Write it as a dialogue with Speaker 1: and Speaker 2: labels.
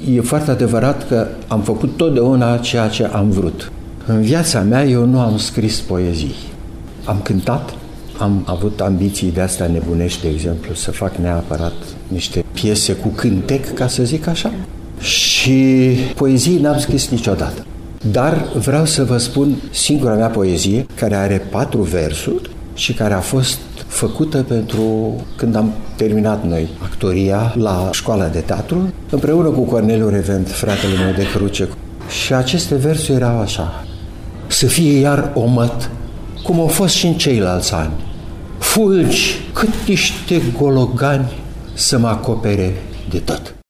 Speaker 1: e foarte adevărat că am făcut totdeauna ceea ce am vrut. În viața mea eu nu am scris poezii. Am cântat, am avut ambiții de astea nebunești, de exemplu, să fac neapărat niște piese cu cântec, ca să zic așa. Și poezii n-am scris niciodată. Dar vreau să vă spun singura mea poezie, care are 4 versuri și care a fost făcută pentru când am terminat noi actoria la școala de teatru, împreună cu Corneliu Revent, fratele meu de cruce. Și aceste versuri erau așa: să fie iar omăt, cum au fost și în ceilalți ani. Fulgi cât niște gologani să mă acopere de tot.